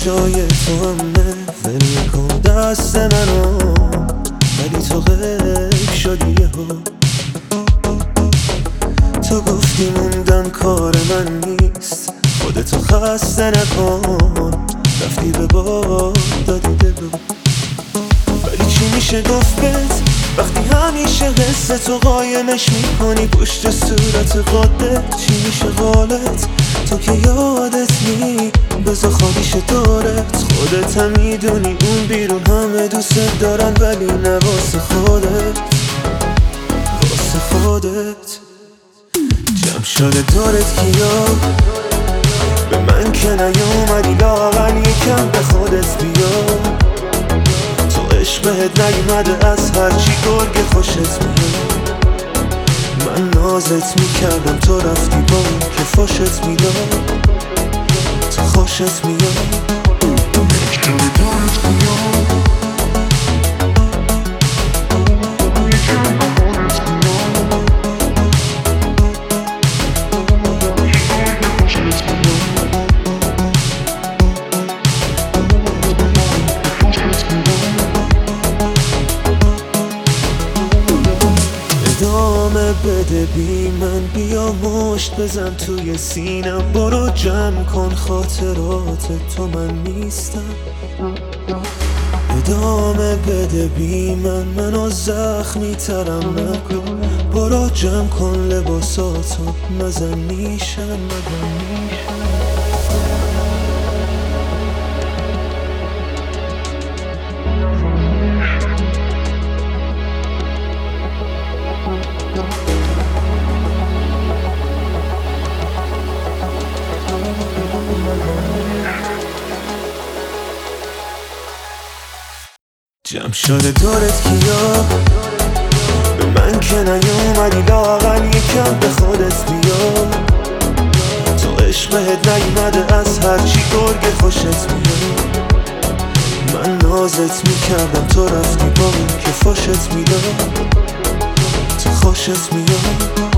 جای تو همه ول کن دست منو، ولی تو غیب شدی یهو. تو گفتی موندن کار من نیست، خودتو خسته نکن، رفتی به باد دادی دلو. ولی چی میشه گفت بهت وقتی همیشه حس تو قایمش میکنی پشت صورت خودت؟ چی میشه قالت تو که یادت نی بذار خالیش دارت؟ خودت هم میدونی اون بیرون همه دوست دارن، ولی نه واسه خودت، واسه خودت. جمع شده دارت کیا به من که نیومدی لااقل یکم به خودت بیا. تو عشق بهت نیومده از هرچی گرگ خوشت میاد. من نازت میکردم تو رفتی با اون که فاشت میداد. تو خوشت میاد ادامه بده بی من، بیا مشت بزن توی سینم، برو جمع کن خاطرات تو من نیستم. ادامه بده بی من، منو زخمی ترم نکن، برو جمع کن لباساتو نزن نیشم. جمع شده دارت کیا به من که نیومدی لااقل یکم به خودت بیا. تو عشق بهت نیومده از هرچی گرگ خوشت میاد. من نازت میکردم تو رفتی با اون که فاشت میداد. تو خوشت میاد